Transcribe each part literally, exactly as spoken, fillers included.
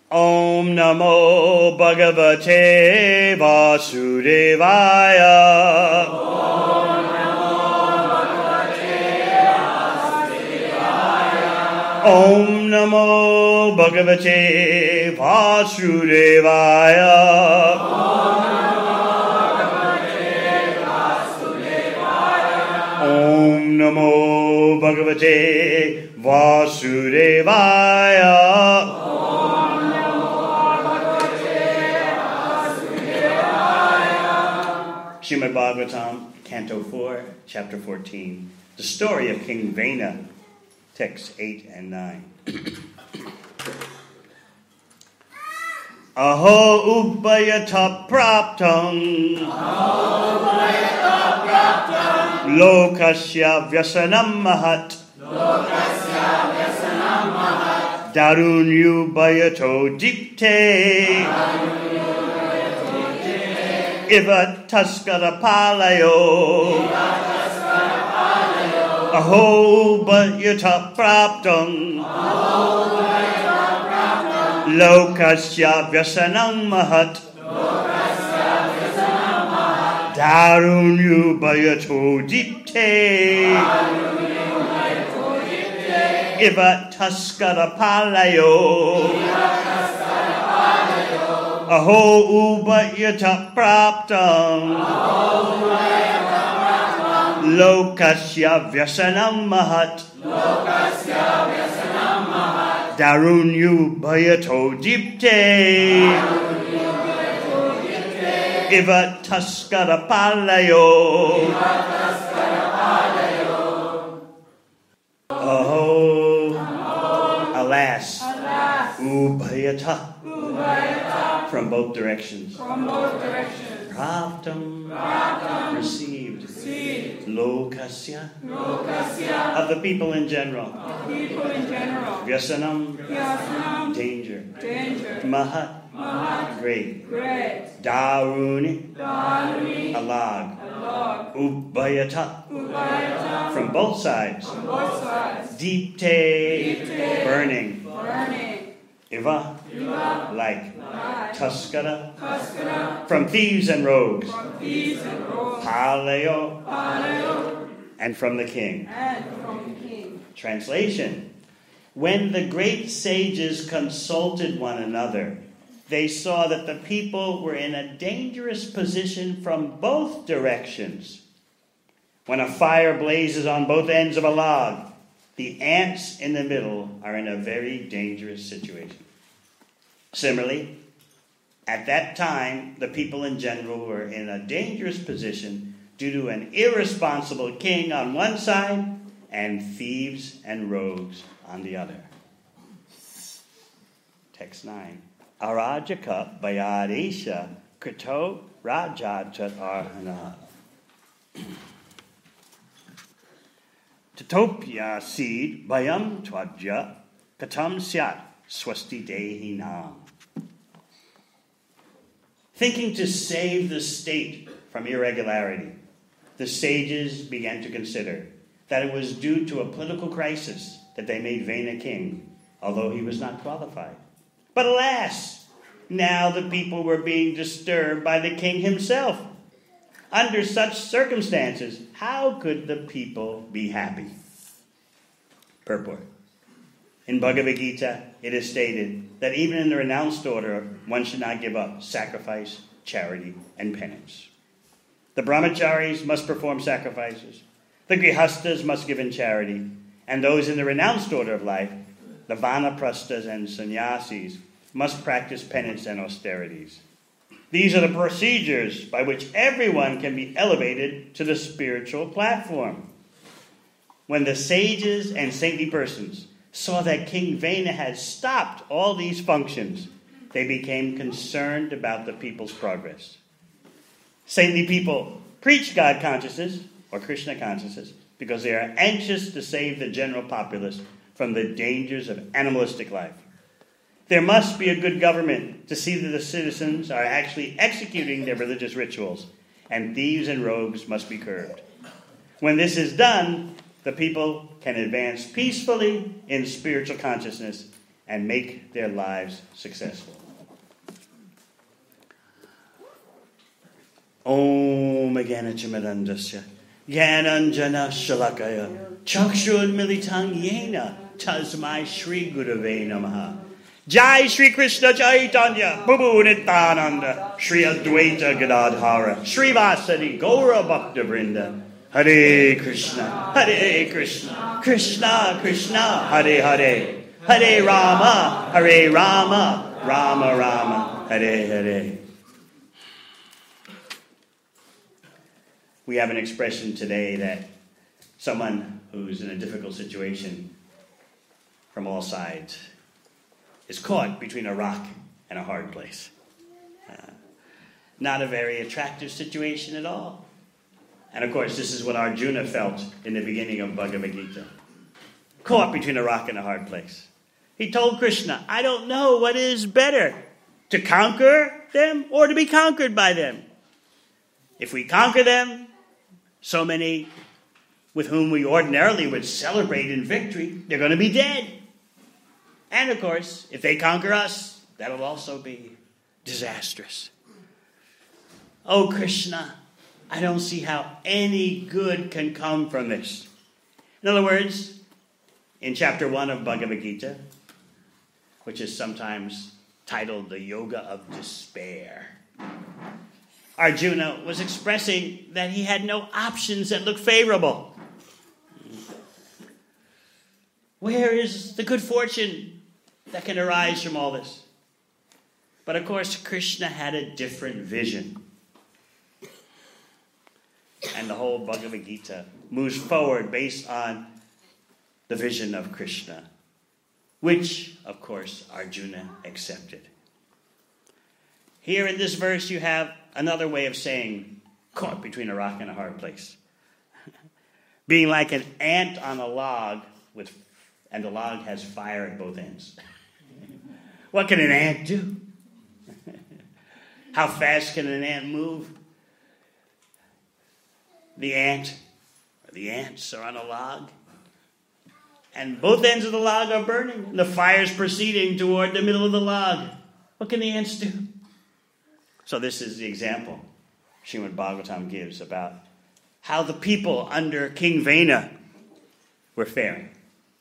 Om Namo Bhagavate Vasudevaya. Om Namo Bhagavate Vasudevaya. Om Namo Bhagavate Vasudevaya. Om Namo Bhagavate Vasudevaya. Srimad Bhagavatam, Canto four, Chapter fourteen. The story of King Vena, texts eight and nine. Aho ubayata praptam. Aho ubayata praptam. Lokasya vyasanam mahat. Lokasya vyasanam mahat. Darunyu bayato dikte. Iva taskara palayo. Aho bayata praptam. Lokasya vyasanam mahat. Darunyu bayato dipte. Iva taskara palayo. Aho ubayata praptam. Lokasya vyasanam mahat. Darunyu bayato dipte. Iva taskara palayo. Aho. Alas. Ubayata. From both directions. From both directions. Praptam. Praptam. Received. Received. Lokasya. Lokasya. Of the people in general. Of people in general. Vyasanam. Vyasanam. Danger. Danger. Mahat. Mahat. Great. Great. Daruni. Daruni. Alag. Alog. Ubayata. Ubayata. From both sides. From both sides. Deepte. Deepte. Burning. Burning. Iva. Iva. Like. Like. Tuskara. Tuskara. From thieves and rogues. From thieves and rogues. Paleo. Paleo. And from the king. And from the king. Translation. When the great sages consulted one another, they saw that the people were in a dangerous position from both directions. When a fire blazes on both ends of a log, the ants in the middle are in a very dangerous situation. Similarly, at that time, the people in general were in a dangerous position due to an irresponsible king on one side and thieves and rogues on the other. Text nine. Arajaka Bayadesha Krito Rajachat Arhana. Tatopya seed Bayam Twadja Katam Syat Swasti Dehinam. Thinking to save the state from irregularity, the sages began to consider that it was due to a political crisis that they made Vena king, although he was not qualified. But alas, now the people were being disturbed by the king himself. Under such circumstances, how could the people be happy? Purport. In Bhagavad Gita, it is stated that even in the renounced order, one should not give up sacrifice, charity, and penance. The brahmacharis must perform sacrifices. The grihastas must give in charity. And those in the renounced order of life, the vanaprasthas and sannyasis, must practice penance and austerities. These are the procedures by which everyone can be elevated to the spiritual platform. When the sages and saintly persons saw that King Vena had stopped all these functions, they became concerned about the people's progress. Saintly people preach God consciousness, or Krishna consciousness, because they are anxious to save the general populace from the dangers of animalistic life. There must be a good government to see that the citizens are actually executing their religious rituals, and thieves and rogues must be curbed. When this is done, the people can advance peacefully in spiritual consciousness, and make their lives successful. Om Ganachimandasya Gyananjana Shalakaya Chakshud Militang Yena Tasmai Shri Gurave Namaha Jai Shri Krishna Chaitanya Prabhu Nityananda Shri Advaita Gadadhara Shri Vasadi Gaura Bhakta Vrinda Hare Krishna Hare Krishna Krishna Krishna Hare Hare Hare Rama Hare Rama Rama Rama Hare Hare. We have an expression today that someone who's in a difficult situation from all sides is caught between a rock and a hard place. Uh, not a very attractive situation at all. And of course, this is what Arjuna felt in the beginning of Bhagavad Gita. Caught between a rock and a hard place. He told Krishna, I don't know what is better, to conquer them or to be conquered by them. If we conquer them, so many with whom we ordinarily would celebrate in victory, they're going to be dead. And of course, if they conquer us, that'll also be disastrous. Oh, Krishna, I don't see how any good can come from this. In other words, in chapter one of Bhagavad Gita, which is sometimes titled the Yoga of Despair, Arjuna was expressing that he had no options that looked favorable. Where is the good fortune that can arise from all this? But of course, Krishna had a different vision. And the whole Bhagavad Gita moves forward based on the vision of Krishna, which, of course, Arjuna accepted. Here in this verse, you have another way of saying caught between a rock and a hard place. Being like an ant on a log, with, and the log has fire at both ends. What can an ant do? How fast can an ant move? The ant, or the ants are on a log, and both ends of the log are burning, and the fire's proceeding toward the middle of the log. What can the ants do? So this is the example Srimad Bhagavatam gives about how the people under King Vena were faring.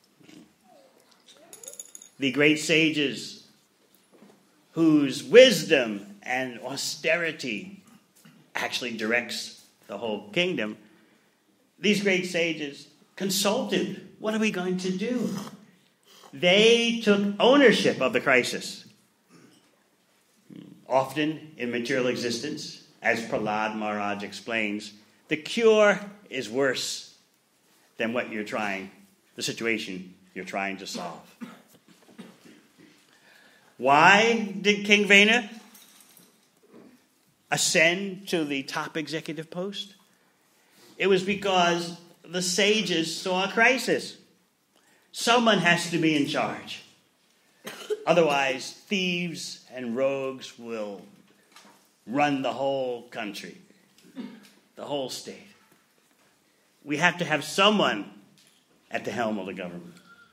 The great sages whose wisdom and austerity actually directs the whole kingdom, these great sages consulted, what are we going to do? They took ownership of the crisis. Often in material existence, as Prahlad Maharaj explains, the cure is worse than what you're trying, the situation you're trying to solve. Why did King Vena ascend to the top executive post? It was because the sages saw a crisis. Someone has to be in charge. Otherwise, thieves and rogues will run the whole country, the whole state. We have to have someone at the helm of the government.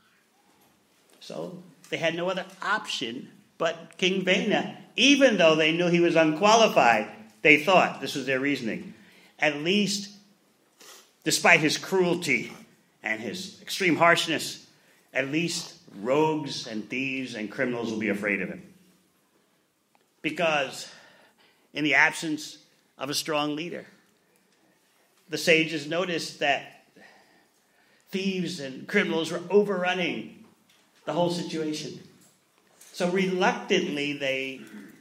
So they had no other option but King Vena. Even though they knew he was unqualified, they thought, this was their reasoning, at least, despite his cruelty and his extreme harshness, at least rogues and thieves and criminals will be afraid of him. Because in the absence of a strong leader, the sages noticed that thieves and criminals were overrunning the whole situation. So reluctantly, they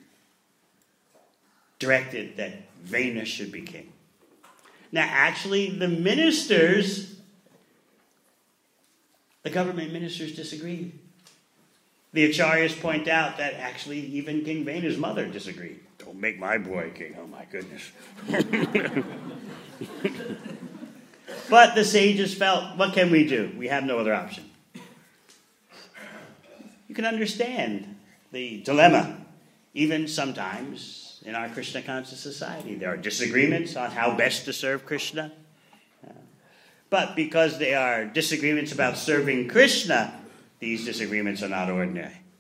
directed that Vena should be king. Now, actually, the ministers, the government ministers disagreed. The Acharyas point out that actually even King Vena's mother disagreed. Don't make my boy king. Oh, my goodness. But the sages felt, what can we do? We have no other option. You can understand the dilemma. Even sometimes in our Krishna-conscious society, there are disagreements on how best to serve Krishna. But because they are disagreements about serving Krishna, these disagreements are not ordinary.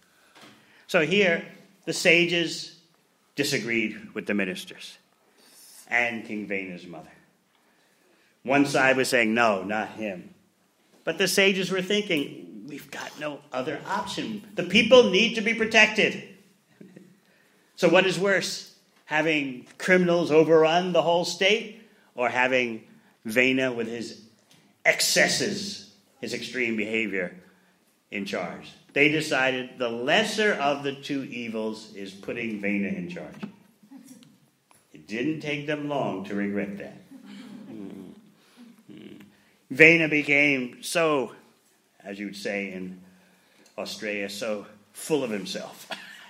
So here, the sages disagreed with the ministers and King Vena's mother. One side was saying, no, not him. But the sages were thinking, we've got no other option. The people need to be protected. So what is worse, having criminals overrun the whole state, or having Vena with his excesses, his extreme behavior, in charge? They decided the lesser of the two evils is putting Vena in charge. It didn't take them long to regret that. Mm-hmm. Vena became so, as you would say in Australia, so full of himself.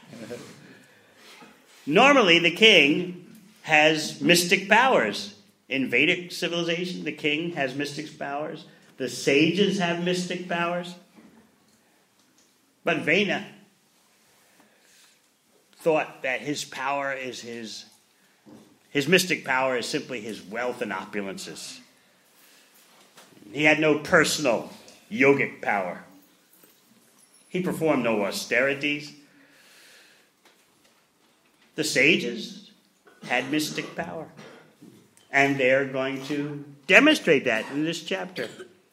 Normally, the king has mystic powers. In Vedic civilization, the king has mystic powers. The sages have mystic powers. But Vena thought that his power is his, his mystic power is simply his wealth and opulences. He had no personal yogic power. He performed no austerities. The sages had mystic power. And they're going to demonstrate that in this chapter.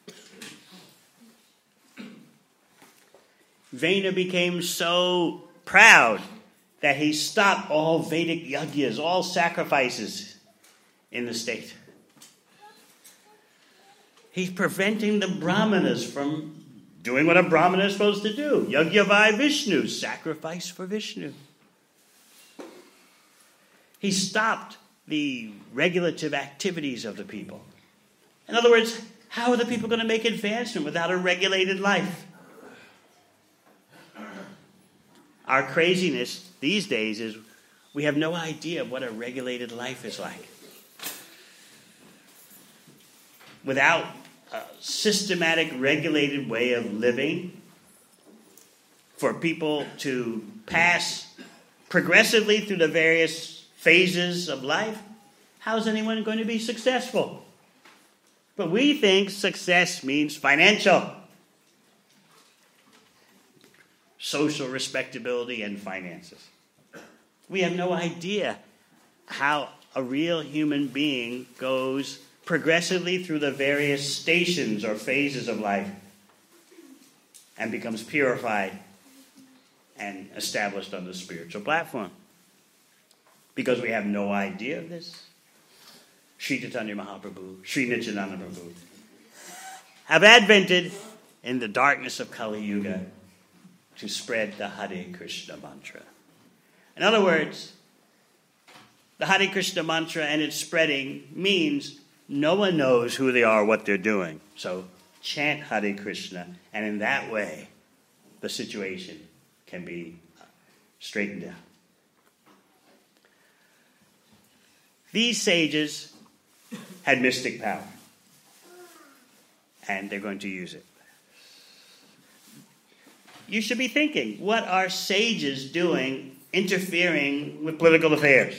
Vena became so proud that he stopped all Vedic yajnas, all sacrifices in the state. He's preventing the Brahmanas from doing what a Brahmana is supposed to do. Yagyavai Vishnu, sacrifice for Vishnu. He stopped the regulative activities of the people. In other words, how are the people going to make advancement without a regulated life? Our craziness these days is we have no idea what a regulated life is like. Without a systematic, regulated way of living, for people to pass progressively through the various phases of life, how is anyone going to be successful? But we think success means financial. Social respectability and finances. We have no idea how a real human being goes progressively through the various stations or phases of life and becomes purified and established on the spiritual platform. Because we have no idea of this. Sri Chaitanya Mahaprabhu, Sri Nityananda Prabhu have advented in the darkness of Kali Yuga to spread the Hare Krishna mantra. In other words, the Hare Krishna mantra and its spreading means no one knows who they are, what they're doing. So chant Hare Krishna, and in that way, the situation can be straightened out. These sages had mystic power, and they're going to use it. You should be thinking, what are sages doing interfering with political affairs?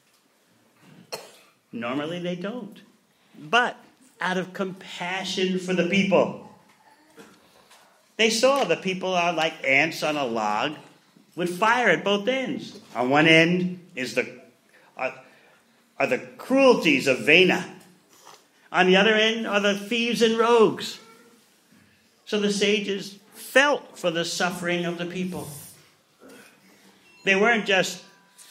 Normally they don't. But out of compassion for the people, they saw the people are like ants on a log with fire at both ends. On one end is the are, are the cruelties of Vena. On the other end are the thieves and rogues. So the sages felt for the suffering of the people. They weren't just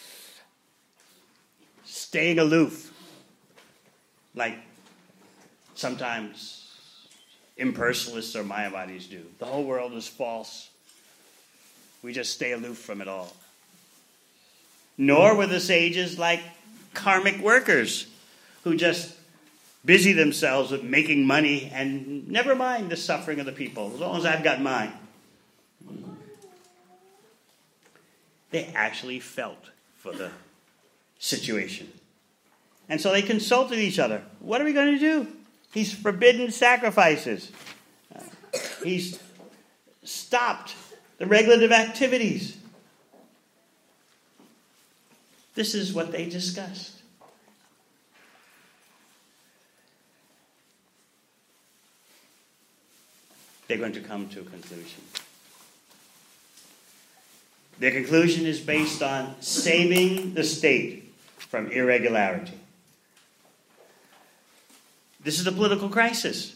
staying aloof, like sometimes impersonalists or Mayavadis do. The whole world is false. We just stay aloof from it all. Nor were the sages like karmic workers who just busy themselves with making money and never mind the suffering of the people, as long as I've got mine. They actually felt for the situation. And so they consulted each other. What are we going to do? He's forbidden sacrifices. Uh, he's stopped the regulative activities. This is what they discussed. They're going to come to a conclusion. Their conclusion is based on saving the state from irregularity. This is a political crisis.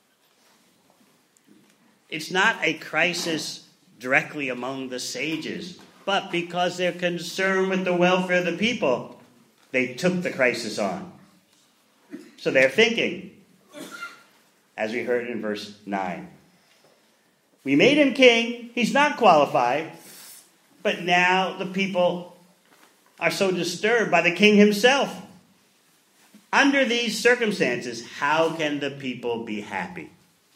It's not a crisis directly among the sages, but because they're concerned with the welfare of the people, they took the crisis on. So they're thinking, as we heard in verse nine. We made him king. He's not qualified. But now the people are so disturbed by the king himself. Under these circumstances, how can the people be happy?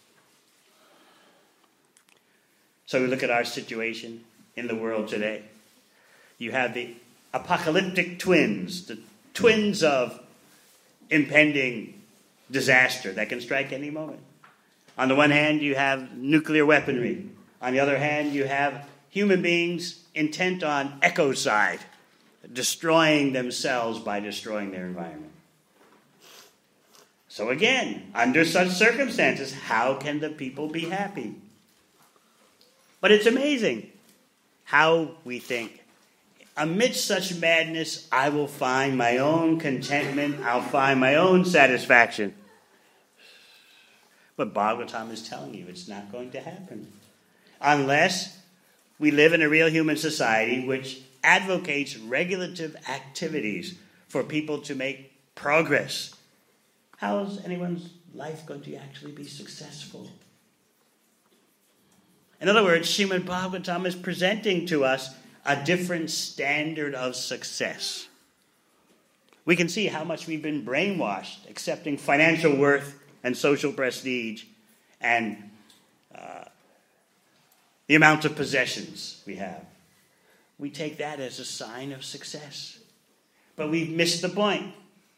So we look at our situation in the world today. You have the apocalyptic twins, the twins of impending disaster that can strike any moment. On the one hand, you have nuclear weaponry. On the other hand, you have human beings intent on ecocide, destroying themselves by destroying their environment. So again, under such circumstances, how can the people be happy? But it's amazing how we think, amidst such madness, I will find my own contentment, I'll find my own satisfaction. But Bhagavatam is telling you it's not going to happen. Unless we live in a real human society which advocates regulative activities for people to make progress. How is anyone's life going to actually be successful? In other words, Srimad Bhagavatam is presenting to us a different standard of success. We can see how much we've been brainwashed, accepting financial worth and social prestige and uh, the amount of possessions we have. We take that as a sign of success. But we've missed the point.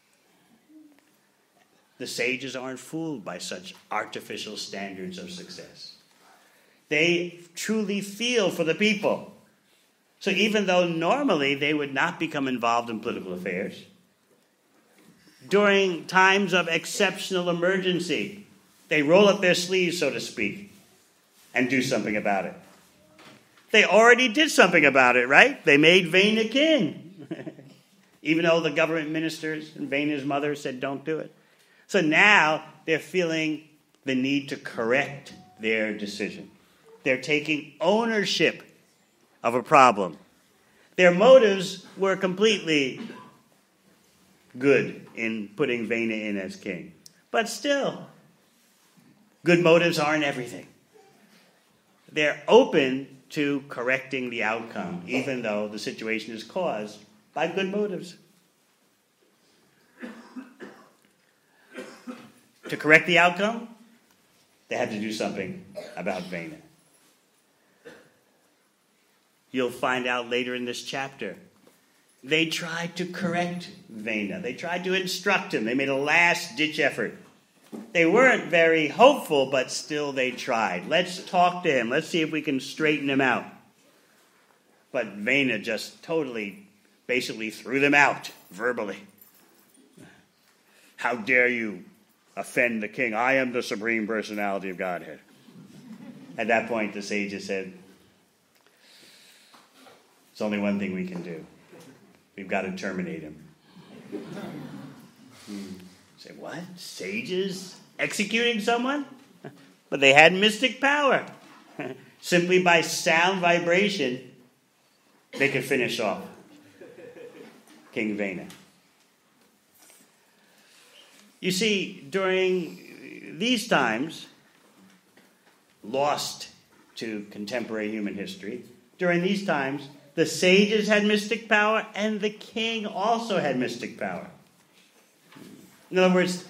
The sages aren't fooled by such artificial standards of success. They truly feel for the people. So even though normally they would not become involved in political affairs, during times of exceptional emergency, they roll up their sleeves, so to speak, and do something about it. They already did something about it, right? They made Vena king. Even though the government ministers and Vena's mother said don't do it. So now they're feeling the need to correct their decision. They're taking ownership of a problem. Their motives were completely good in putting Vena in as king. But still, good motives aren't everything. They're open to correcting the outcome, even though the situation is caused by good motives. To correct the outcome, they had to do something about Vena. You'll find out later in this chapter, they tried to correct Vena. They tried to instruct him. They made a last-ditch effort. They weren't very hopeful, but still they tried. Let's talk to him. Let's see if we can straighten him out. But Vena just totally, basically threw them out verbally. How dare you offend the king? I am the supreme personality of Godhead. At that point, the sages said, there's only one thing we can do. We've got to terminate him. Hmm. Say, what? Sages executing someone? But they had mystic power. Simply by sound vibration, they could finish off King Vena. You see, during these times, lost to contemporary human history, during these times, the sages had mystic power, and the king also had mystic power. In other words,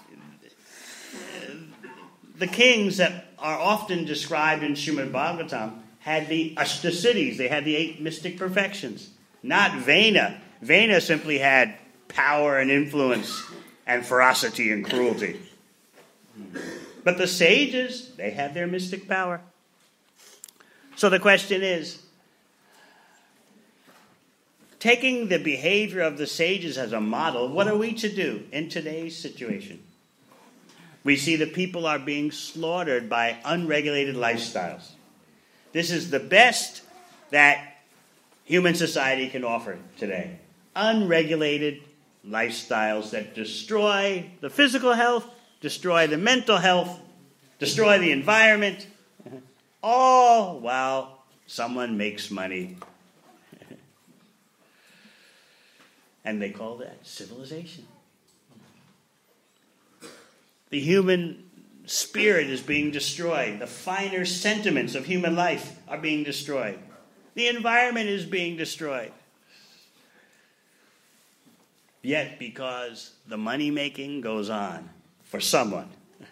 the kings that are often described in Srimad Bhagavatam had the Ashtasiddhis. They had the eight mystic perfections. Not Vena. Vena simply had power and influence and ferocity and cruelty. But the sages, they had their mystic power. So the question is, taking the behavior of the sages as a model, what are we to do in today's situation? We see the people are being slaughtered by unregulated lifestyles. This is the best that human society can offer today. Unregulated lifestyles that destroy the physical health, destroy the mental health, destroy the environment, all while someone makes money. And they call that civilization. The human spirit is being destroyed. The finer sentiments of human life are being destroyed. The environment is being destroyed. Yet, because the money-making goes on for someone,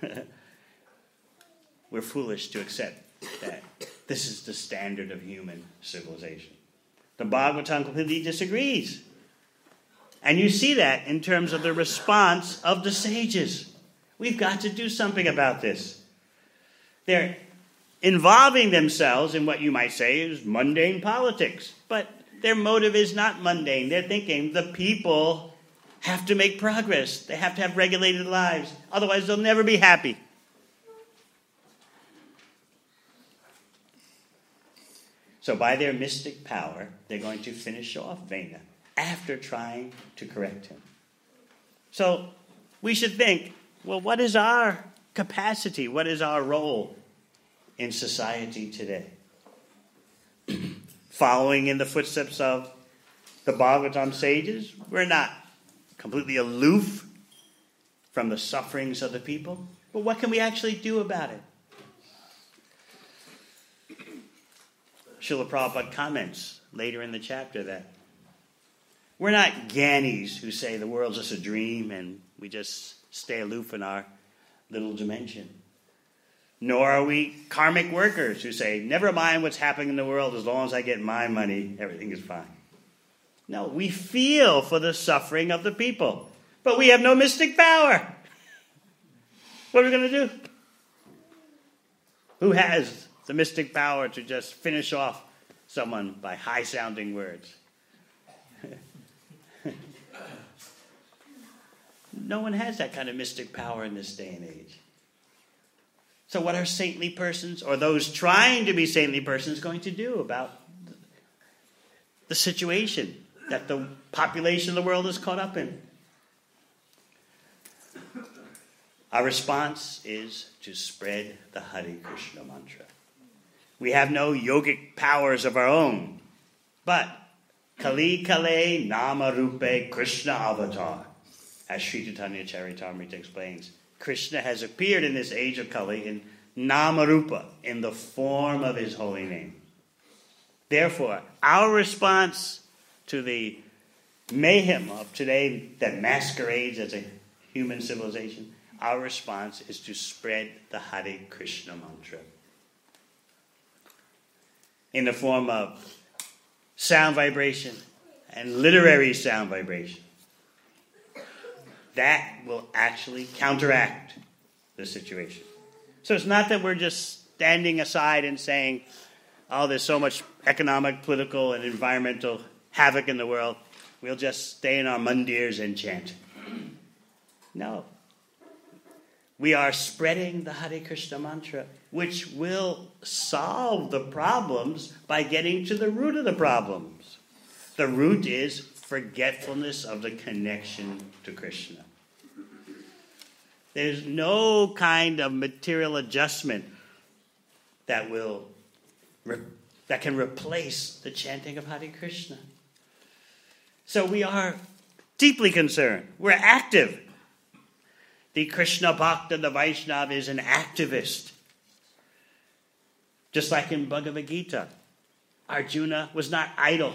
we're foolish to accept that this is the standard of human civilization. The Bhagavatam completely disagrees. And you see that in terms of the response of the sages. We've got to do something about this. They're involving themselves in what you might say is mundane politics. But their motive is not mundane. They're thinking the people have to make progress. They have to have regulated lives. Otherwise, they'll never be happy. So by their mystic power, they're going to finish off Vena after trying to correct him. So we should think, well, what is our capacity? What is our role in society today? Following in the footsteps of the Bhagavatam sages, we're not completely aloof from the sufferings of the people. But what can we actually do about it? Srila Prabhupada comments later in the chapter that we're not Gyanis who say the world's just a dream and we just stay aloof in our little dimension. Nor are we karmic workers who say, never mind what's happening in the world, as long as I get my money, everything is fine. No, we feel for the suffering of the people, but we have no mystic power. What are we going to do? Who has the mystic power to just finish off someone by high-sounding words? No one has that kind of mystic power in this day and age. So what are saintly persons, or those trying to be saintly persons, going to do about the situation that the population of the world is caught up in? Our response is to spread the Hare Krishna mantra. We have no yogic powers of our own, but Kali Kale Nama Rupe Krishna Avatar. As Sri Chaitanya Charitamrita explains, Krishna has appeared in this age of Kali in Namarupa, in the form of his holy name. Therefore, our response to the mayhem of today that masquerades as a human civilization, our response is to spread the Hare Krishna mantra in the form of sound vibration and literary sound vibration. That will actually counteract the situation. So it's not that we're just standing aside and saying, oh, there's so much economic, political, and environmental havoc in the world. We'll just stay in our mandirs and chant. No. We are spreading the Hare Krishna mantra, which will solve the problems by getting to the root of the problems. The root is forgetfulness of the connection to Krishna. There's no kind of material adjustment that will re- that can replace the chanting of Hare Krishna. So we are deeply concerned. We're active. The Krishna Bhakta, the Vaishnava, is an activist. Just like in Bhagavad Gita, Arjuna was not idle.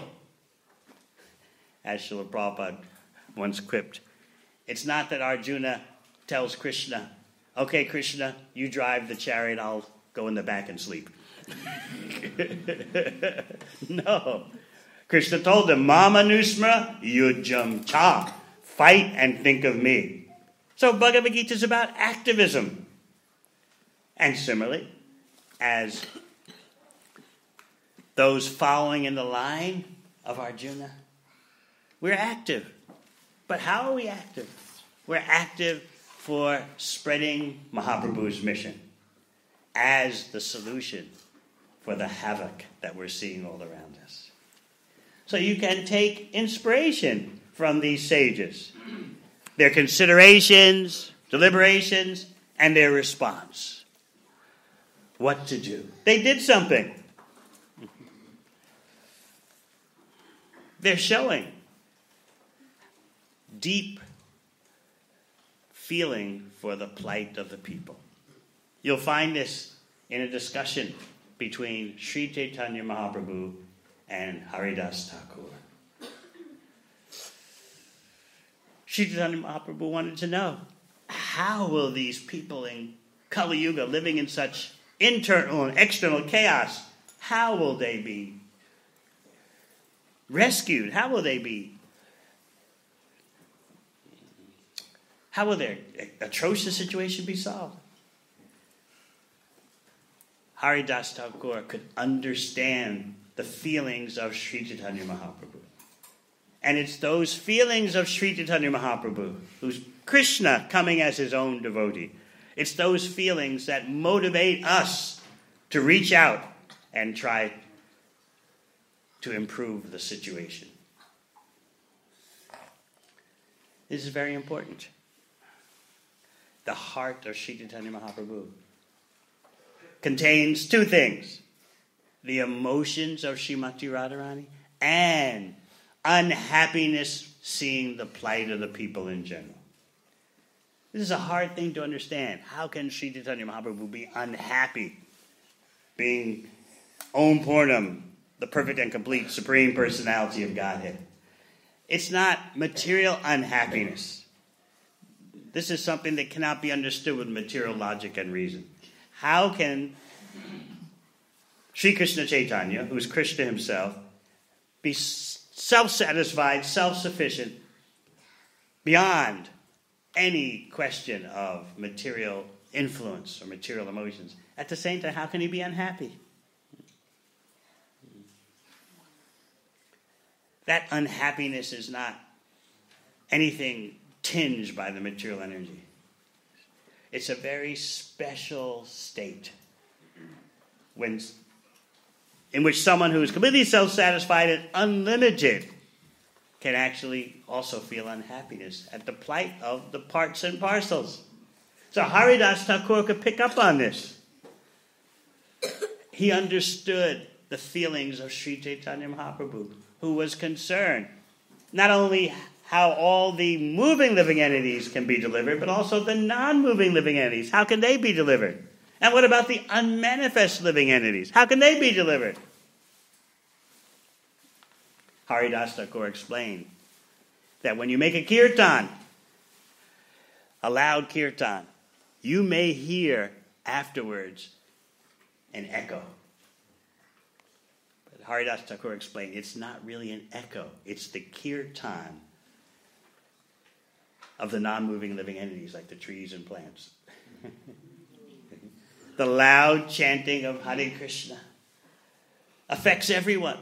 As Srila Prabhupada once quipped, it's not that Arjuna tells Krishna, okay, Krishna, you drive the chariot, I'll go in the back and sleep. No. Krishna told him, Mama Nusmra Yujam Cha, fight and think of me. So Bhagavad Gita is about activism. And similarly, as those following in the line of Arjuna, we're active. But how are we active? We're active for spreading Mahaprabhu's mission as the solution for the havoc that we're seeing all around us. So you can take inspiration from these sages, their considerations, deliberations, and their response. What to do? They did something. They're showing deep feeling for the plight of the people. You'll find this in a discussion between Sri Chaitanya Mahaprabhu and Haridas Thakur. Sri Chaitanya Mahaprabhu wanted to know, how will these people in Kali Yuga, living in such internal and external chaos, how will they be rescued? How will they be? How will their atrocious situation be solved? Haridas Thakur could understand the feelings of Sri Chaitanya Mahaprabhu. And it's those feelings of Sri Chaitanya Mahaprabhu, who's Krishna coming as his own devotee. It's those feelings that motivate us to reach out and try to improve the situation. This is very important. The heart of Sri Chaitanya Mahaprabhu contains two things: the emotions of Srimati Radharani and unhappiness seeing the plight of the people in general. This is a hard thing to understand. How can Sri Chaitanya Mahaprabhu be unhappy being Om Purnam, the perfect and complete Supreme Personality of Godhead? It's not material unhappiness. This is something that cannot be understood with material logic and reason. How can Sri Krishna Chaitanya, who is Krishna himself, be self-satisfied, self-sufficient, beyond any question of material influence or material emotions? At the same time, how can he be unhappy? That unhappiness is not anything tinged by the material energy. It's a very special state when, in which someone who is completely self-satisfied and unlimited can actually also feel unhappiness at the plight of the parts and parcels. So Haridas Thakur could pick up on this. He understood the feelings of Sri Chaitanya Mahaprabhu, who was concerned not only how all the moving living entities can be delivered, but also the non-moving living entities. How can they be delivered? And what about the unmanifest living entities? How can they be delivered? Haridas Thakur explained that when you make a kirtan, a loud kirtan, you may hear afterwards an echo. But Haridas Thakur explained it's not really an echo. It's the kirtan of the non-moving living entities like the trees and plants. The loud chanting of Hare Krishna affects everyone.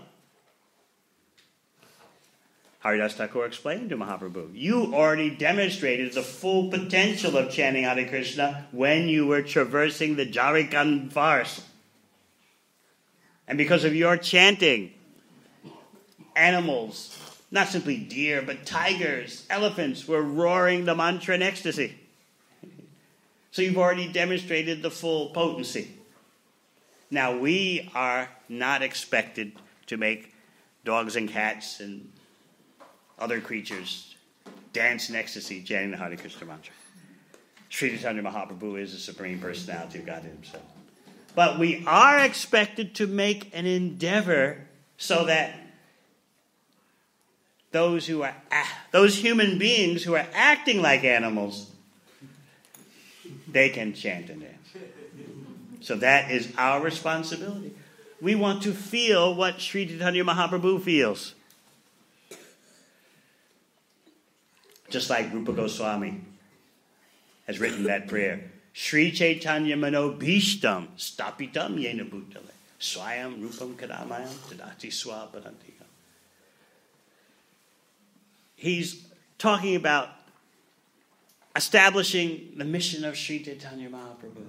Haridas Thakur explained to Mahaprabhu, you already demonstrated the full potential of chanting Hare Krishna when you were traversing the Jharkhand forest. And because of your chanting, animals, not simply deer, but tigers, elephants, were roaring the mantra in ecstasy. So you've already demonstrated the full potency. Now we are not expected to make dogs and cats and other creatures dance in ecstasy chanting the Hare Krishna mantra. Sri Chaitanya Mahaprabhu is the Supreme Personality of God himself. But we are expected to make an endeavor so that those who are those human beings who are acting like animals, they can chant and dance. So that is our responsibility. We want to feel what Sri Chaitanya Mahaprabhu feels. Just like Rupa Goswami has written that prayer. Sri Chaitanya Mano Bhishtam Stapitam Yena Bhutale Swayam Rupam Kadamayam Tadati Swaparantikam. He's talking about establishing the mission of Sri Chaitanya Mahaprabhu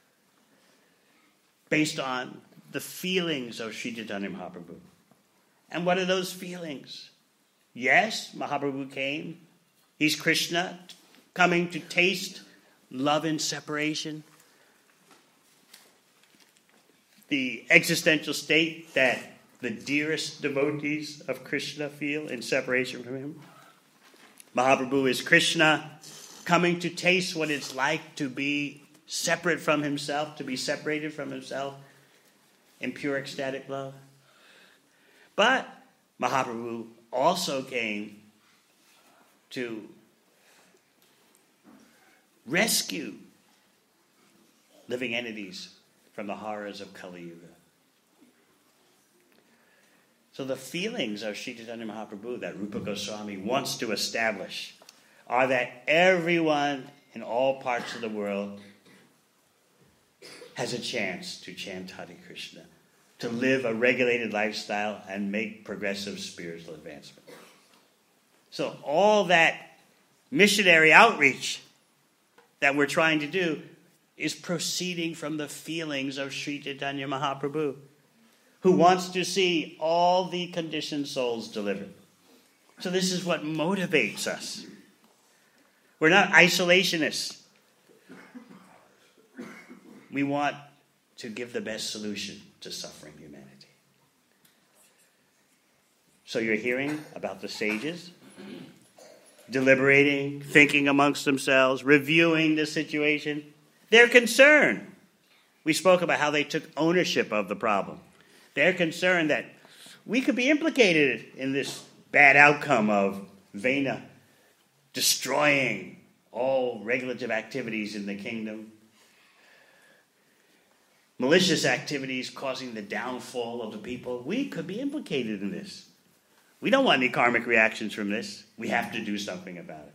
based on the feelings of Sri Chaitanya Mahaprabhu And what are those feelings? Yes, Mahaprabhu came. He's Krishna, coming to taste love and separation. The existential state that the dearest devotees of Krishna feel in separation from him. Mahaprabhu is Krishna coming to taste what it's like to be separate from himself, to be separated from himself in pure ecstatic love. But Mahaprabhu also came to rescue living entities from the horrors of Kali Yuga. So the feelings of Sri Chaitanya Mahaprabhu that Rupa Goswami wants to establish are that everyone in all parts of the world has a chance to chant Hare Krishna, to live a regulated lifestyle and make progressive spiritual advancement. So all that missionary outreach that we're trying to do is proceeding from the feelings of Sri Chaitanya Mahaprabhu, who wants to see all the conditioned souls delivered. So this is what motivates us. We're not isolationists. We want to give the best solution to suffering humanity. So you're hearing about the sages deliberating, thinking amongst themselves, reviewing the situation. They're concerned. We spoke about how they took ownership of the problem. They're concerned that we could be implicated in this bad outcome of Vena destroying all regulative activities in the kingdom, malicious activities causing the downfall of the people. We could be implicated in this. We don't want any karmic reactions from this. We have to do something about it.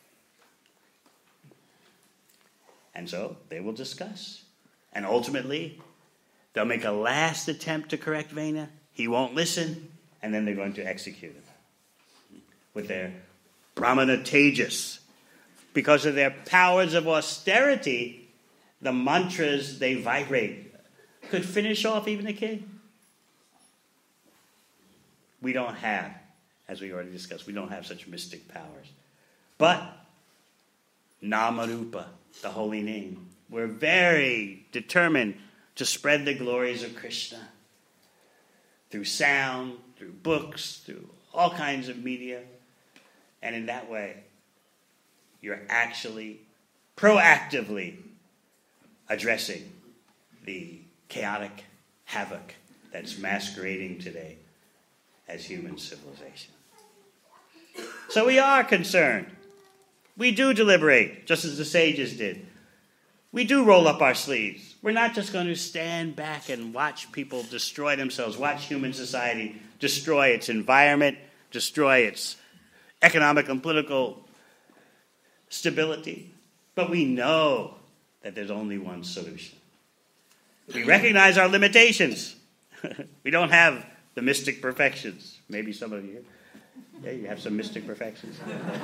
And so they will discuss. And ultimately, they'll make a last attempt to correct Vena. He won't listen. And then they're going to execute him with their Brahmana Tejas. Because of their powers of austerity, the mantras they vibrate could finish off even a king. We don't have, as we already discussed, we don't have such mystic powers. But Namarupa, the holy name, we're very determined to spread the glories of Krishna through sound, through books, through all kinds of media. And in that way, you're actually proactively addressing the chaotic havoc that's masquerading today as human civilization. So we are concerned. We do deliberate, just as the sages did. We do roll up our sleeves. We're not just going to stand back and watch people destroy themselves, watch human society destroy its environment, destroy its economic and political stability. But we know that there's only one solution. We recognize our limitations. We don't have the mystic perfections. Maybe some of you, yeah, you have some mystic perfections.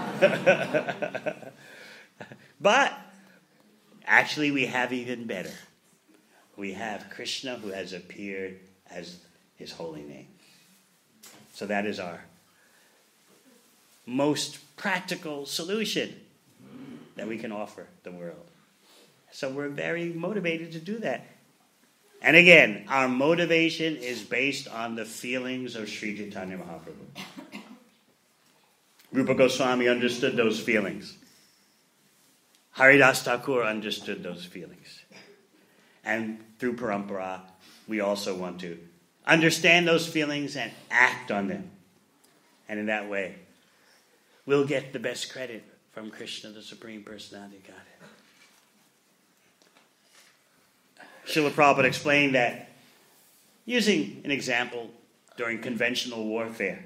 But actually we have even better. We have Krishna who has appeared as his holy name. So that is our most practical solution that we can offer the world. So we're very motivated to do that. And again, our motivation is based on the feelings of Sri Chaitanya Mahaprabhu. Rupa Goswami understood those feelings. Haridas Thakur understood those feelings. And through Parampara, we also want to understand those feelings and act on them. And in that way, we'll get the best credit from Krishna, the Supreme Personality of Godhead. Srila Prabhupada explained that using an example during conventional warfare,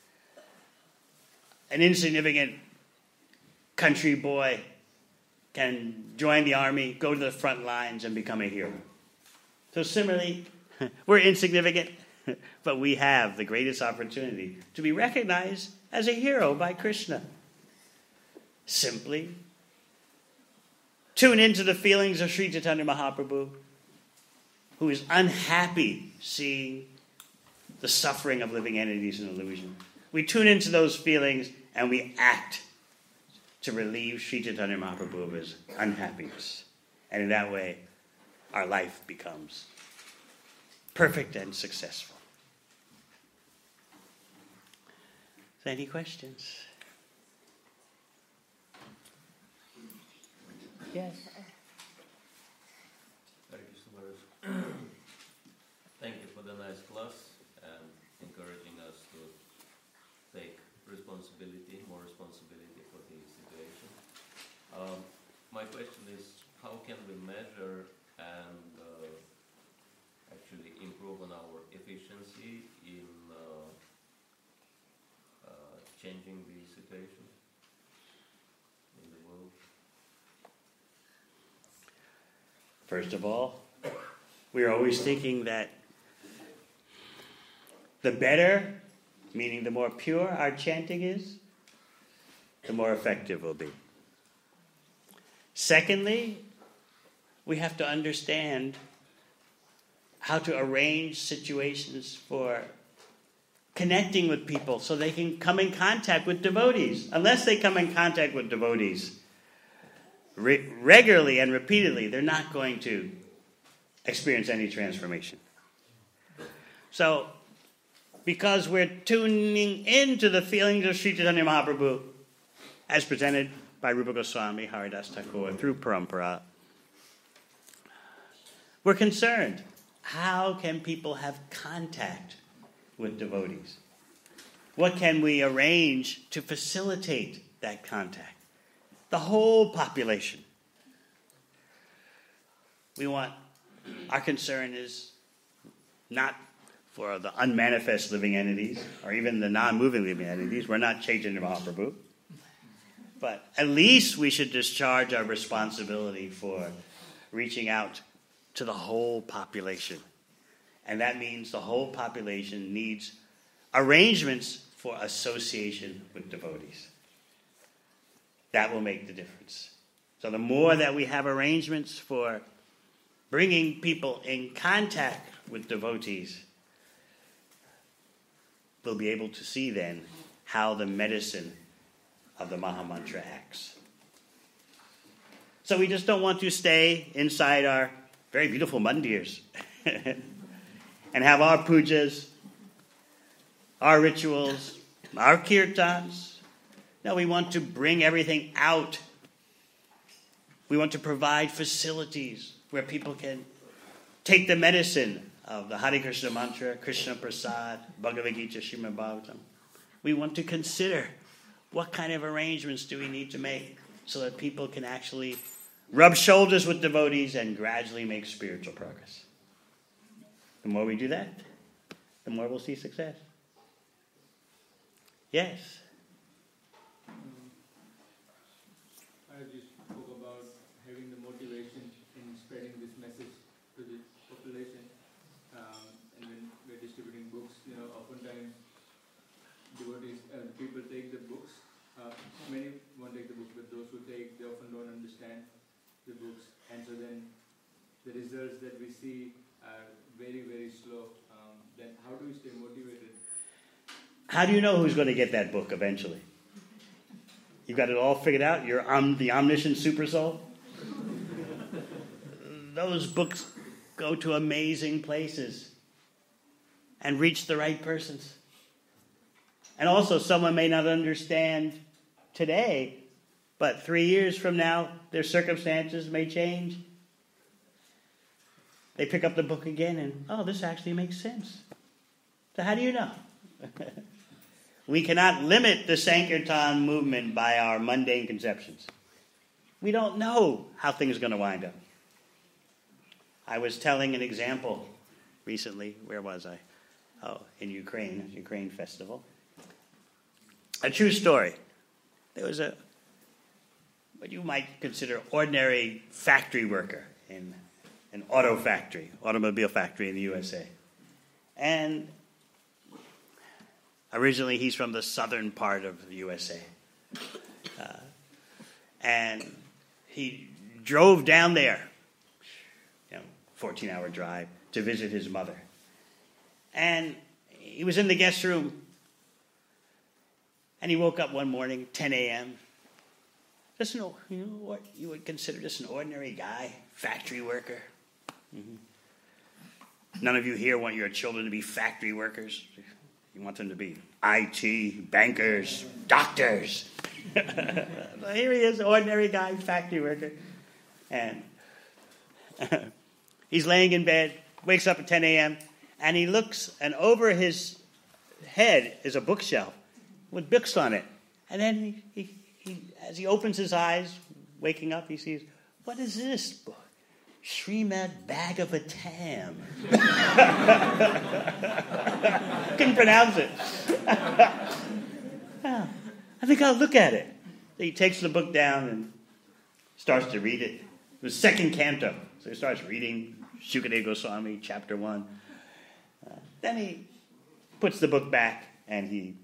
an insignificant country boy can join the army, go to the front lines, and become a hero. So similarly, we're insignificant, but we have the greatest opportunity to be recognized as a hero by Krishna. Simply tune into the feelings of Sri Chaitanya Mahaprabhu, who is unhappy seeing the suffering of living entities and illusion. We tune into those feelings and we act to relieve Sri Chaitanya Mahaprabhu of his unhappiness. And in that way, our life becomes perfect and successful. So any questions? Yes. Thank you for the nice class and encouraging us to take responsibility, more responsibility for the situation. Um, my question is, how can we measure and uh, actually improve on our efficiency in uh, uh, changing the situation in the world? First of all, we are always thinking that the better, meaning the more pure our chanting is, the more effective we'll be. Secondly, we have to understand how to arrange situations for connecting with people so they can come in contact with devotees. Unless they come in contact with devotees re- regularly and repeatedly, they're not going to experience any transformation. So, because we're tuning into the feelings of Sri Chaitanya Mahaprabhu as presented by Rupa Goswami, Haridas Thakur, through Parampara, we're concerned. How can people have contact with devotees? What can we arrange to facilitate that contact? The whole population. We want, our concern is not for the unmanifest living entities, or even the non-moving living entities. We're not Chaitanya Mahaprabhu. But at least we should discharge our responsibility for reaching out to the whole population. And that means the whole population needs arrangements for association with devotees. That will make the difference. So the more that we have arrangements for bringing people in contact with devotees, we'll be able to see then how the medicine of the Mahamantra acts. So we just don't want to stay inside our very beautiful mandirs and have our pujas, our rituals, our kirtans. No, we want to bring everything out. We want to provide facilities where people can take the medicine of the Hare Krishna mantra, Krishna Prasad, Bhagavad Gita, Srimad Bhagavatam. We want to consider what kind of arrangements do we need to make so that people can actually rub shoulders with devotees and gradually make spiritual progress. The more we do that, the more we'll see success. Yes? I just spoke about having the motivation in spreading this message to the population. Um, and when we're distributing books, you know, oftentimes devotees, uh, people take the books. Uh, many won't take the books, but those who take, they often don't understand the books. And so then the results that we see are very, very slow. Um, then how do we stay motivated? How do you know who's going to get that book eventually? You've got it all figured out? You're um, the omniscient super soul? Those books go to amazing places and reach the right persons. And also, someone may not understand today, but three years from now, their circumstances may change. They pick up the book again and, oh, this actually makes sense. So how do you know? We cannot limit the Sankirtan movement by our mundane conceptions. We don't know how things are going to wind up. I was telling an example recently. Where was I? Oh, in Ukraine, Ukraine festival. A true story. There was a, what you might consider ordinary factory worker in an auto factory, automobile factory in the U S A. And originally he's from the southern part of the U S A. Uh, and he drove down there, you know, fourteen-hour drive, to visit his mother. And he was in the guest room. And he woke up one morning, ten a.m. Just an, you know, what you would consider just an ordinary guy, factory worker. Mm-hmm. None of you here want your children to be factory workers. You want them to be I T, bankers, doctors. But here he is, ordinary guy, factory worker. And he's laying in bed, wakes up at ten a.m., and he looks, and over his head is a bookshelf with books on it. And then he, he, he as he opens his eyes, waking up, he sees, what is this book? Srimad Bhagavatam. Couldn't pronounce it. Oh, I think I'll look at it. So he takes the book down and starts to read it. It was second canto. So he starts reading Shukadeva Goswami, chapter one. Uh, then he puts the book back and he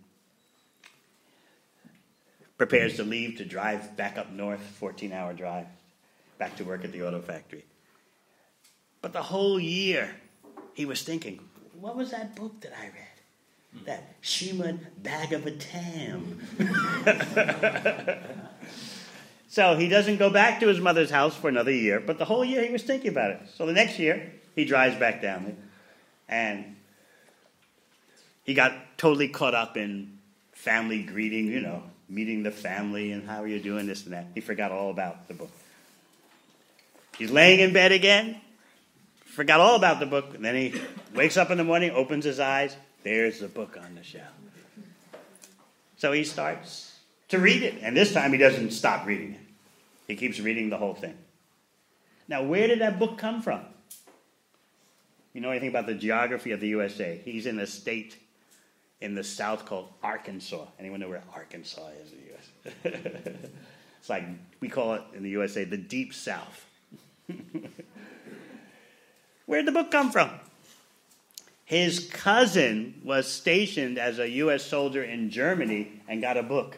prepares to leave to drive back up north, fourteen-hour drive, back to work at the auto factory. But the whole year, he was thinking, what was that book that I read? That Srimad Bhagavatam. So he doesn't go back to his mother's house for another year, but the whole year he was thinking about it. So the next year, he drives back down there, and he got totally caught up in family greeting, you know, meeting the family and how are you doing, this and that. He forgot all about the book. He's laying in bed again, forgot all about the book, and then he wakes up in the morning, opens his eyes, there's the book on the shelf. So he starts to read it, and this time he doesn't stop reading it. He keeps reading the whole thing. Now, where did that book come from? You know anything about the geography of the U S A? He's in a state in the south called Arkansas. Anyone know where Arkansas is in the U S? It's like, we call it in the U S A the Deep South. Where'd the book come from? His cousin was stationed as a U S soldier in Germany and got a book.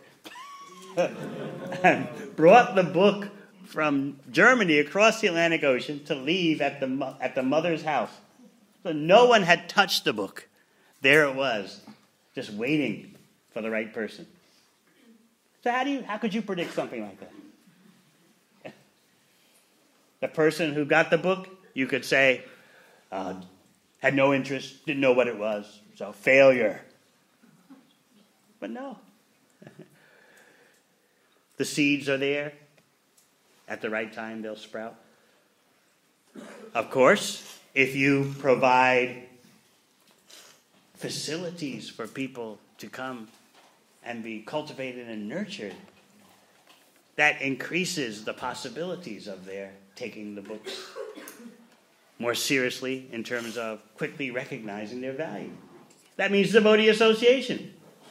And brought the book from Germany across the Atlantic Ocean to leave at the at the mother's house. So no one had touched the book. There it was, just waiting for the right person. So how do you how could you predict something like that? The person who got the book, you could say, uh, had no interest, didn't know what it was, so failure. But no. The seeds are there. At the right time, they'll sprout. Of course, if you provide facilities for people to come and be cultivated and nurtured, that increases the possibilities of their taking the books more seriously in terms of quickly recognizing their value. That means devotee association.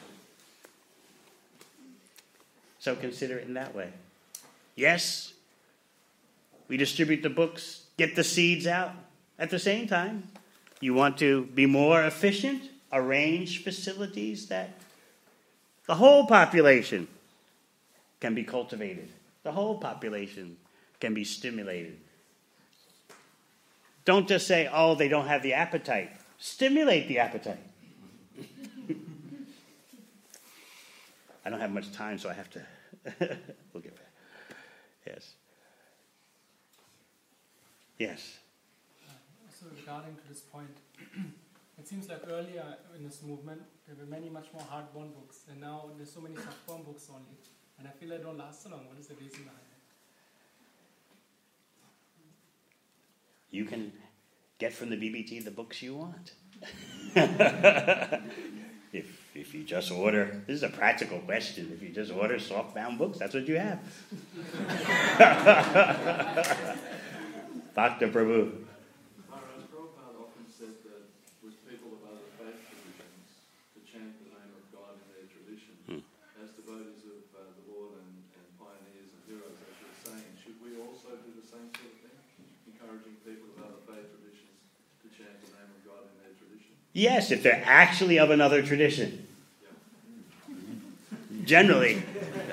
So consider it in that way. Yes, we distribute the books, get the seeds out. At the same time, you want to be more efficient, arrange facilities that the whole population can be cultivated. The whole population can be stimulated. Don't just say, oh, they don't have the appetite. Stimulate the appetite. I don't have much time, so I have to... we'll get back. Yes. Yes. Uh, so regarding to this point, it seems like earlier in this movement, there were many much more hard-bound books, and now there's so many soft-bound books only. And I feel they don't last so long. What is the reason behind it? You can get from the B B T the books you want. if if you just order, this is a practical question. If you just order soft-bound books, that's what you have. Doctor Prabhu. Maharaj Prabhupada often said that with people of other faith traditions to chant the name of God in their tradition, hmm. as devotees of uh, the Lord and, and pioneers and heroes, as you're saying, should we also do the same sort of thing? Encouraging people of other faith traditions to chant the name of God in their tradition? Yes, if they're actually of another tradition. Yeah. Generally.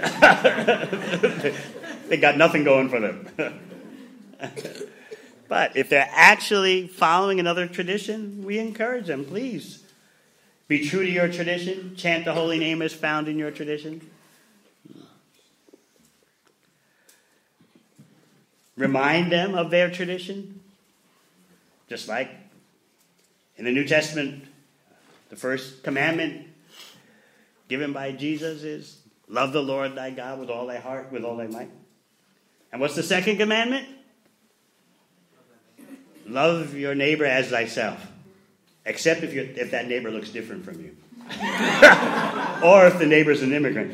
They got nothing going for them. But if they're actually following another tradition, we encourage them, please. Be true to your tradition. Chant the holy name as found in your tradition. Remind them of their tradition. Just like in the New Testament, the first commandment given by Jesus is love the Lord thy God with all thy heart, with all thy might. And what's the second commandment? Love your neighbor as thyself. Except if, you're, if that neighbor looks different from you. Or if the neighbor's an immigrant.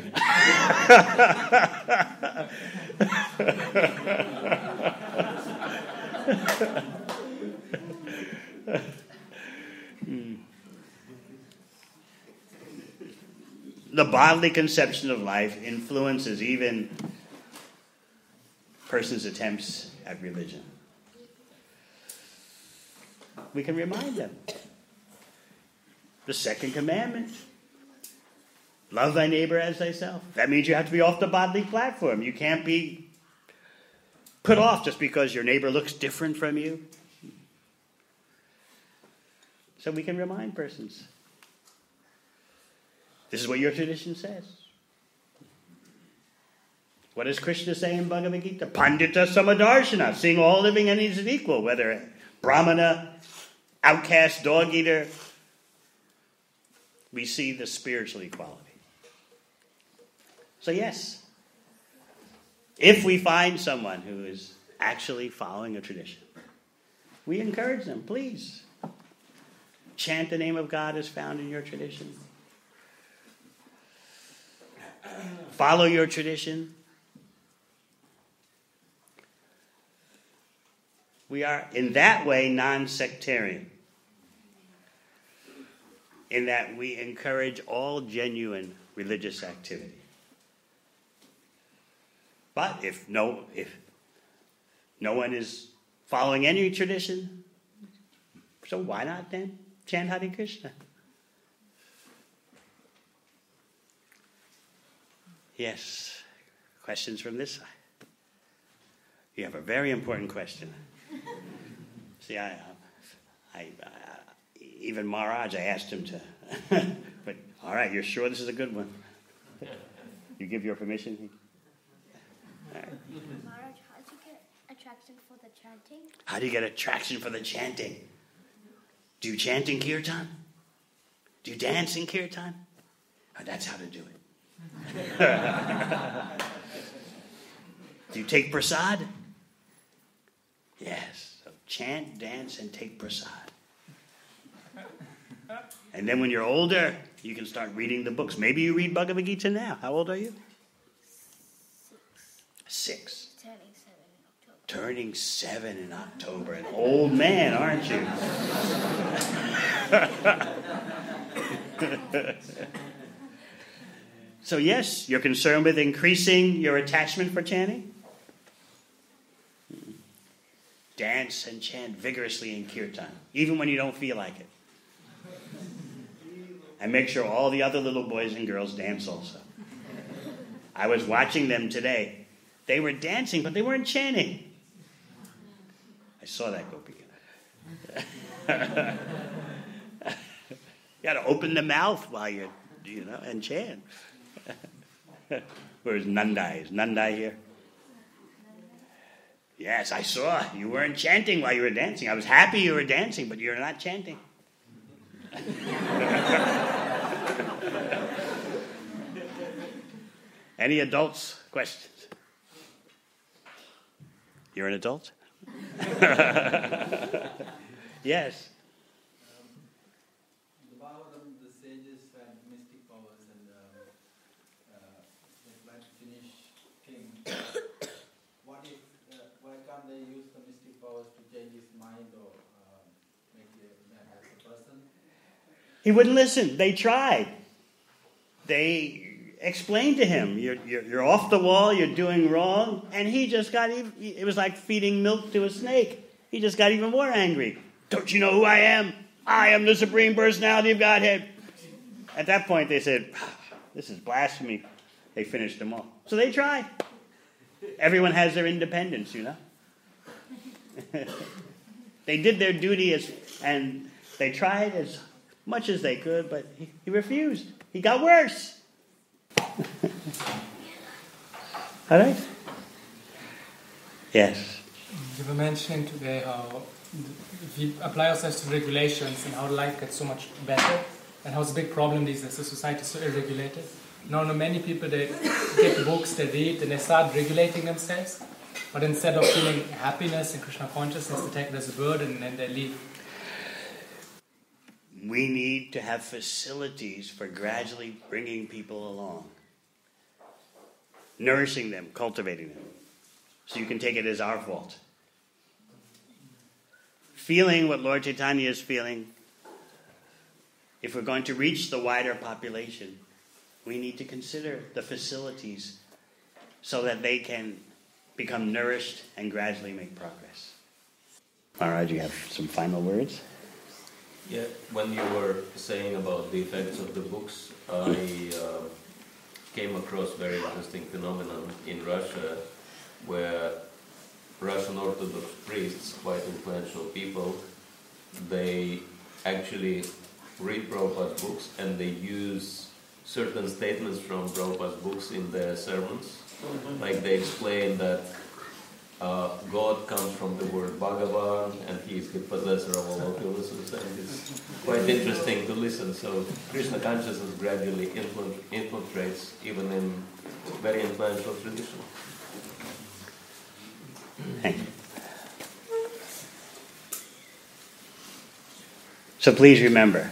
The bodily conception of life influences even persons' attempts at religion. We can remind them. The second commandment. Love thy neighbor as thyself. That means you have to be off the bodily platform. You can't be put off just because your neighbor looks different from you. So we can remind persons. This is what your tradition says. What does Krishna say in Bhagavad Gita? Pandita samadarshana, seeing all living entities as equal, whether brahmana, outcast, dog eater. We see the spiritual equality. So yes, if we find someone who is actually following a tradition, we encourage them, please, chant the name of God as found in your tradition. Follow your tradition. We are, in that way, non-sectarian. In that we encourage all genuine religious activity. But if no, if no one is following any tradition, so why not then chant Hare Krishna? Yes. Questions from this side? You have a very important question. See, I, I, I, even Maharaj, I asked him to. But all right, you're sure this is a good one? You give your permission? All right. Maharaj, how do you get attraction for the chanting? How do you get attraction for the chanting? Do you chant in kirtan? Do you dance in kirtan? Oh, that's how to do it. Do you take prasad? Yes. So chant, dance, and take prasad. And then when you're older, you can start reading the books. Maybe you read Bhagavad Gita now. How old are you? Six. Six. Turning seven in October. Turning seven in October. An old man, aren't you? So yes, you're concerned with increasing your attachment for chanting? Dance and chant vigorously in kirtan, even when you don't feel like it. And make sure all the other little boys and girls dance also. I was watching them today. They were dancing, but they weren't chanting. I saw that, Gopika. You got to open the mouth while you're, you know, and chant. Where's Nandai? Is Nandai here? Yes, I saw. You weren't chanting while you were dancing. I was happy you were dancing, but you're not chanting. Any adults? Questions? You're an adult? Yes. The Bhagavatam, the sages had mystic powers, and uh, uh, they tried to finish king. What if? Uh, why can't they use the mystic powers to change his mind or uh, make a man as a person? He wouldn't listen. They tried. They explained to him, you're, you're, you're off the wall, you're doing wrong, and he just got even, it was like feeding milk to a snake. He just got even more angry. Don't you know who I am? I am the Supreme Personality of Godhead. At that point, they said, this is blasphemy. They finished them off. So they tried. Everyone has their independence, you know. They did their duty as, and they tried as much as they could, but he, he refused. He got worse. All right? Yes. You were mentioning today how if we apply ourselves to regulations and how life gets so much better, and how it's a big problem these days, the society is so irregulated. Now, I know many people, they get books, they read, and they start regulating themselves, but instead of feeling happiness and Krishna consciousness, they take it as a burden and then they leave. We need to have facilities for gradually bringing people along. Nourishing them, cultivating them. So you can take it as our fault. Feeling what Lord Chaitanya is feeling, if we're going to reach the wider population, we need to consider the facilities so that they can become nourished and gradually make progress. Maharaj, you have some final words? Yeah, when you were saying about the effects of the books, I uh, came across a very interesting phenomenon in Russia where Russian Orthodox priests, quite influential people, they actually read Prabhupada's books and they use certain statements from Prabhupada's books in their sermons. Like they explain that uh, God comes from the word Bhagavan and he is the possessor of all opulences, and it's quite interesting to listen. So Krishna consciousness gradually influ- infiltrates even in very influential tradition. Thank you. So please remember,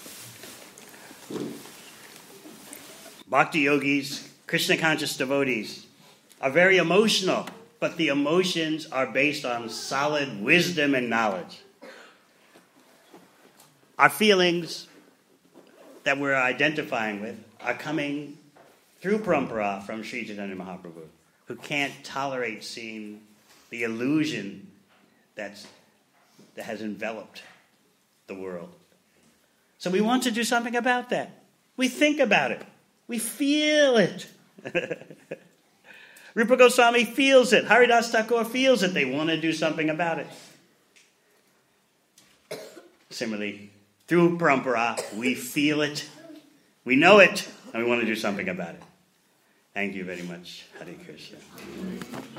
Bhakti yogis, Krishna conscious devotees are very emotional, but the emotions are based on solid wisdom and knowledge. Our feelings that we're identifying with are coming through parampara from Sri Chaitanya Mahaprabhu, who can't tolerate seeing the illusion that's, that has enveloped the world. So we want to do something about that. We think about it. We feel it. Rupa Goswami feels it. Haridas Thakur feels it. They want to do something about it. Similarly, through parampara, we feel it. We know it. And we want to do something about it. Thank you very much. Hare Krishna.